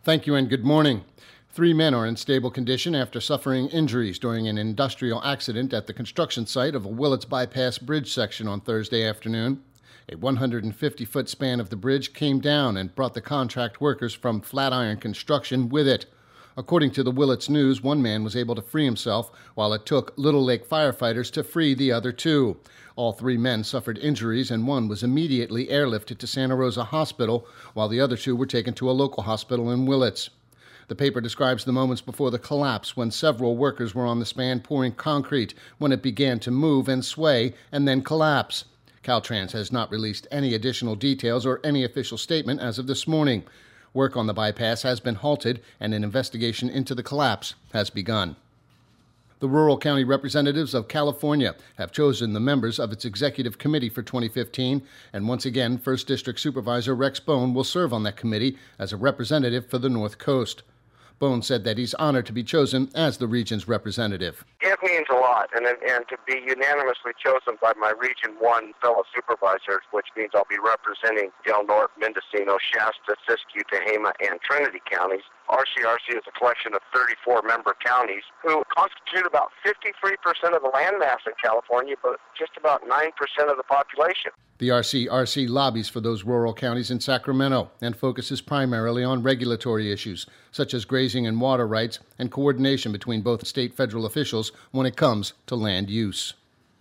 Thank you and good morning. 3 men are in stable condition after suffering injuries during an industrial accident at the construction site of a Willits Bypass bridge section on Thursday afternoon. A 150-foot span of the bridge came down and brought the contract workers from Flatiron Construction with it. According to the Willits News, one man was able to free himself while it took Little Lake firefighters to free the other 2. All 3 men suffered injuries and one was immediately airlifted to Santa Rosa Hospital while the other 2 were taken to a local hospital in Willits. The paper describes the moments before the collapse when several workers were on the span pouring concrete when it began to move and sway and then collapse. Caltrans has not released any additional details or any official statement as of this morning. Work on the bypass has been halted and an investigation into the collapse has begun. The rural county representatives of California have chosen the members of its executive committee for 2015, and once again, 1st District Supervisor Rex Bone will serve on that committee as a representative for the North Coast. Bone said that he's honored to be chosen as the region's representative. It means a lot, and to be unanimously chosen by my Region 1 fellow supervisors, which means I'll be representing Del Norte, Mendocino, Shasta, Siskiyou, Tehama, and Trinity counties. RCRC is a collection of 34 member counties who constitute about 53% of the landmass in California, but just about 9% of the population. The RCRC lobbies for those rural counties in Sacramento and focuses primarily on regulatory issues, such as grazing and water rights and coordination between both state and federal officials when it comes to land use.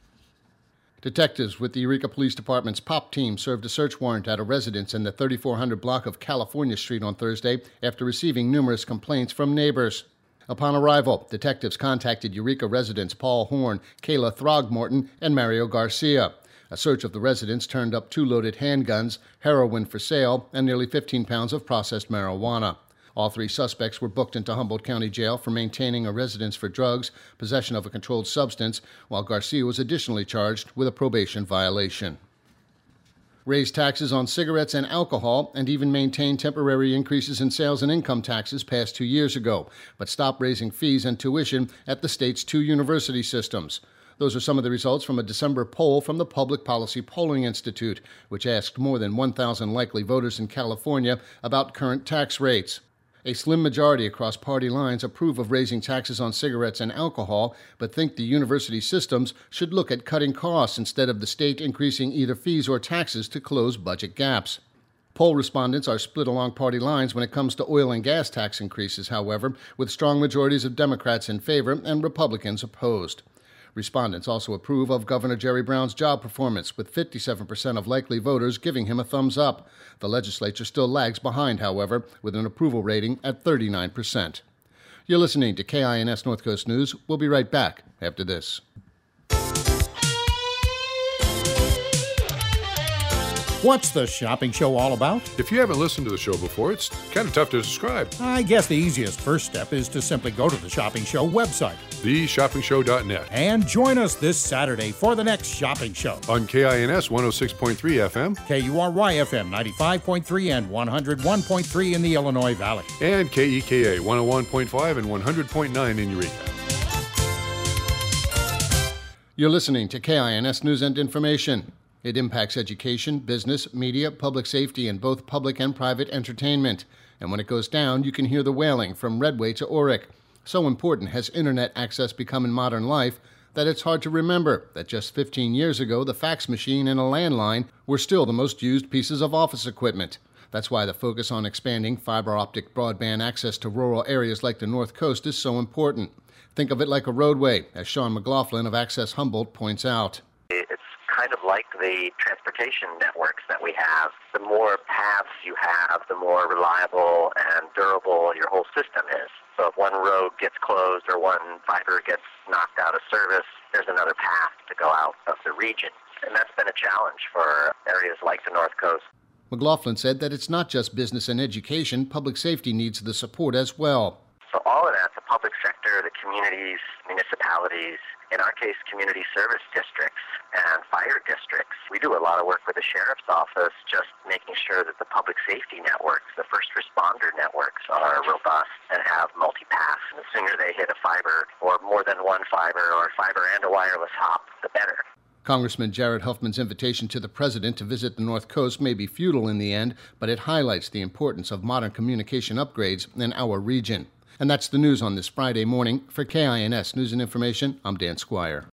Detectives with the Eureka Police Department's POP team served a search warrant at a residence in the 3400 block of California Street on Thursday after receiving numerous complaints from neighbors. Upon arrival, detectives contacted Eureka residents Paul Horn, Kayla Throgmorton, and Mario Garcia. A search of the residence turned up 2 loaded handguns, heroin for sale, and nearly 15 pounds of processed marijuana. All 3 suspects were booked into Humboldt County Jail for maintaining a residence for drugs, possession of a controlled substance, while Garcia was additionally charged with a probation violation. Raised taxes on cigarettes and alcohol, and even maintained temporary increases in sales and income taxes passed 2 years ago, but stopped raising fees and tuition at the state's 2 university systems. Those are some of the results from a December poll from the Public Policy Polling Institute, which asked more than 1,000 likely voters in California about current tax rates. A slim majority across party lines approve of raising taxes on cigarettes and alcohol, but think the university systems should look at cutting costs instead of the state increasing either fees or taxes to close budget gaps. Poll respondents are split along party lines when it comes to oil and gas tax increases, however, with strong majorities of Democrats in favor and Republicans opposed. Respondents also approve of Governor Jerry Brown's job performance, with 57% of likely voters giving him a thumbs up. The legislature still lags behind, however, with an approval rating at 39%. You're listening to KINS North Coast News. We'll be right back after this. What's the shopping show all about? If you haven't listened to the show before, it's kind of tough to describe. I guess the easiest first step is to simply go to the Shopping Show website, theshoppingshow.net, and join us this Saturday for the next shopping show. On KINS 106.3 FM, KURY FM 95.3 and 101.3 in the Illinois Valley, and KEKA 101.5 and 100.9 in Eureka. You're listening to KINS News and Information. It impacts education, business, media, public safety, and both public and private entertainment. And when it goes down, you can hear the wailing from Redway to Orick. So important has internet access become in modern life that it's hard to remember that just 15 years ago, the fax machine and a landline were still the most used pieces of office equipment. That's why the focus on expanding fiber optic broadband access to rural areas like the North Coast is so important. Think of it like a roadway, as Sean McLaughlin of Access Humboldt points out. Kind of like the transportation networks that we have. The more paths you have, the more reliable and durable your whole system is. So if one road gets closed or one fiber gets knocked out of service, there's another path to go out of the region. And that's been a challenge for areas like the North Coast. McLaughlin said that it's not just business and education, public safety needs the support as well. So all of that, the public sector, the communities, municipalities, in our case, community service districts and fire districts. We do a lot of work with the sheriff's office, just making sure that the public safety networks, the first responder networks are robust and have multipaths. And the sooner they hit a fiber or more than one fiber or fiber and a wireless hop, the better. Congressman Jared Huffman's invitation to the president to visit the North Coast may be futile in the end, but it highlights the importance of modern communication upgrades in our region. And that's the news on this Friday morning. For KINS News and Information, I'm Dan Squire.